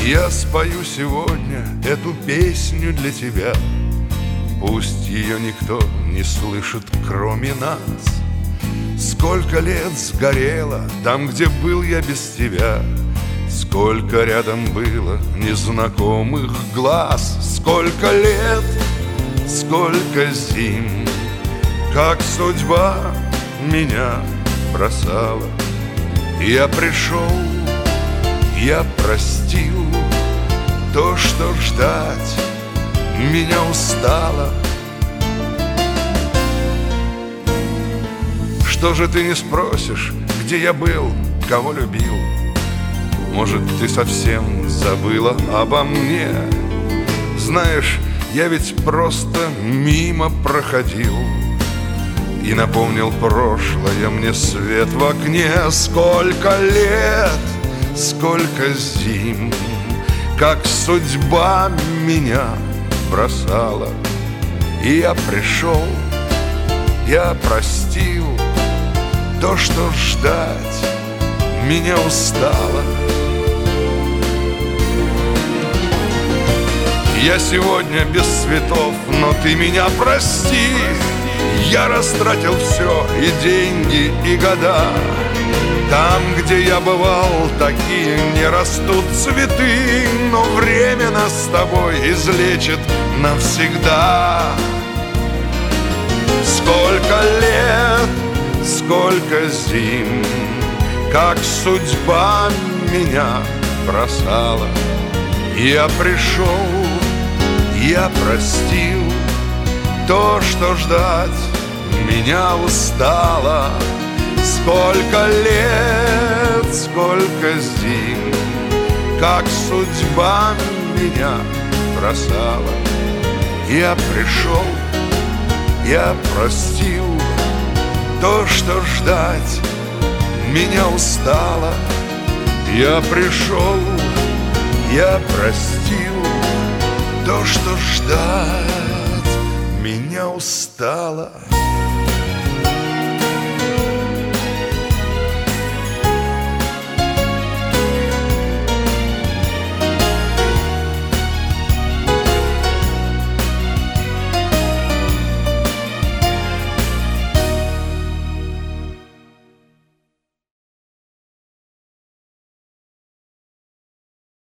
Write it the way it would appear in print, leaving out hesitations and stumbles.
Я спою сегодня эту песню для тебя. Пусть ее никто не слышит, кроме нас. Сколько лет сгорело там, где был я без тебя. Сколько рядом было незнакомых глаз. Сколько лет, сколько зим, как судьба меня бросала. Я пришел, я простил то, что ждать меня устало. Что же ты не спросишь, где я был, кого любил? Может, ты совсем забыла обо мне? Знаешь, я ведь просто мимо проходил и напомнил прошлое мне свет в окне. Сколько лет, сколько зим, как судьба меня бросала. И я пришел, я простил то, что ждать меня устало. Я сегодня без цветов, но ты меня прости. Я растратил все, и деньги, и года. Там, где я бывал, такие не растут цветы. Но время нас с тобой излечит навсегда. Сколько лет, сколько зим, как судьба меня бросала. Я пришел, я простил то, что ждать меня устало. Сколько лет, сколько зим, как судьба меня бросала. Я пришел, я простил то, что ждать меня устало. Я пришел, я простил то, что ждать меня устало.